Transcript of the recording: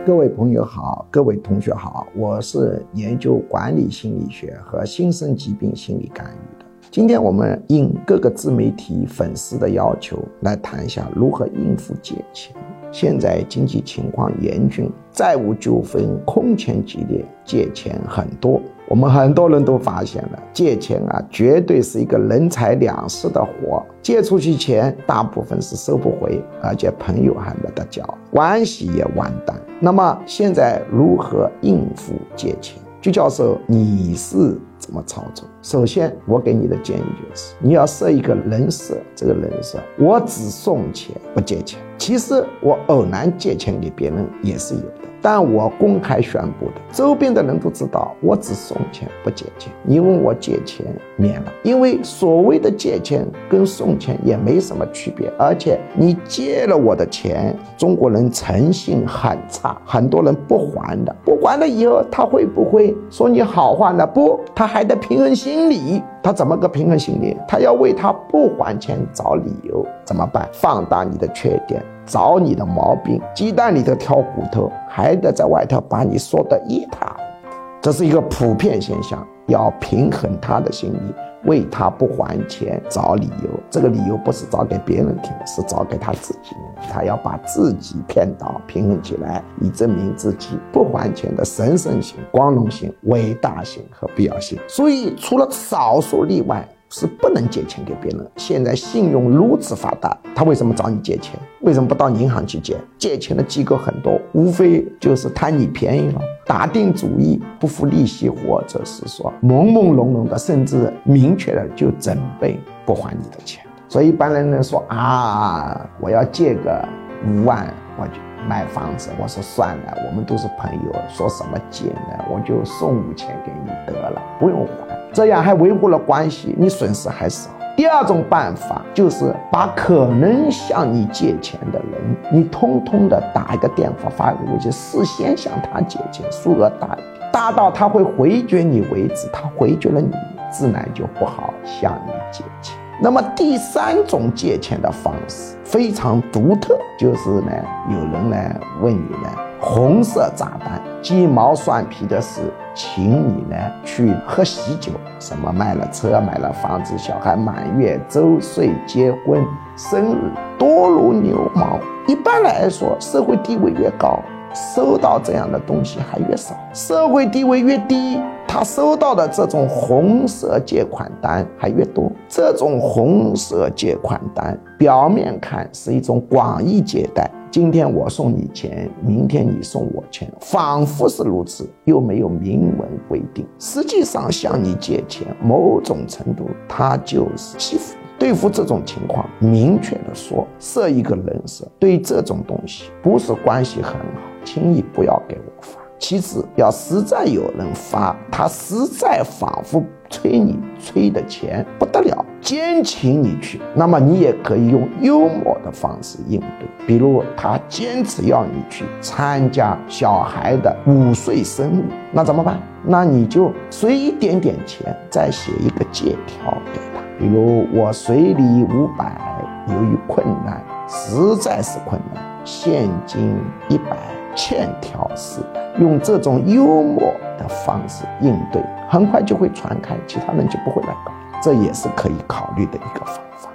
各位朋友好，各位同学好，我是研究管理心理学和新生疾病心理干预的。今天我们应各个自媒体粉丝的要求，来谈一下如何应付借钱。现在经济情况严峻，债务纠纷空前激烈，借钱很多。我们很多人都发现了，借钱绝对是一个人财两失的活。借出去钱大部分是收不回，而且朋友还没得交，关系也完蛋。那么现在如何应付借钱？鞠教授，你是怎么操作？首先我给你的建议就是你要设一个人设，这个人设我只送钱不借钱。其实我偶然借钱给别人也是有的，但我公开宣布的，周边的人都知道我只送钱不借钱。你问我借钱免了，因为所谓的借钱跟送钱也没什么区别，而且你借了我的钱，中国人诚信很差，很多人不还的，不还了以后他会不会说你好还了？不，他还得平衡心理。他怎么个平衡心理？他要为他不还钱找理由，怎么办？放大你的缺点，找你的毛病，鸡蛋里头挑骨头，还得在外头把你说得一塌糊涂。这是一个普遍现象，要平衡他的心理，为他不还钱找理由。这个理由不是找给别人听的，是找给他自己。他要把自己骗倒，平衡起来，以证明自己不还钱的神圣性、光荣性、伟大性和必要性。所以除了少数例外，是不能借钱给别人。现在信用如此发达，他为什么找你借钱？为什么不到银行去借？借钱的机构很多，无非就是贪你便宜了，打定主意不付利息，或者是说朦朦胧胧的，甚至明确的就准备不还你的钱。所以一般人说我要借个5万我就买房子，我说算了，我们都是朋友，说什么借呢？我就送5000给你得了，不用还，这样还维护了关系，你损失还少。第二种办法就是把可能向你借钱的人，你通通的打一个电话，发一个微信，事先向他借钱，数额大一点，大到他会回绝你为止。他回绝了你，自然就不好向你借钱。那么第三种借钱的方式非常独特，就是有人问你红色炸弹、鸡毛蒜皮的事，请你去喝喜酒，什么买了车、买了房子、小孩满月、周岁、结婚、生日，多如牛毛。一般来说，社会地位越高，收到这样的东西还越少，社会地位越低，他收到的这种红色借款单还越多。这种红色借款单表面看是一种广义借贷，今天我送你钱，明天你送我钱，仿佛是如此，又没有明文规定。实际上向你借钱，某种程度它就是欺负你。对付这种情况，明确的说，设一个人设，对这种东西不是关系很好，轻易不要给我发。其次，要实在有人发，他实在仿佛催你催的钱不得了，坚请你去，那么你也可以用幽默的方式应对。比如他坚持要你去参加小孩的5岁生日，那怎么办？那你就随一点点钱，再写一个借条给他。比如我随礼500，由于困难，实在是困难，现金100，欠条400，用这种幽默的方式应对，很快就会传开，其他人就不会来搞，这也是可以考虑的一个方法。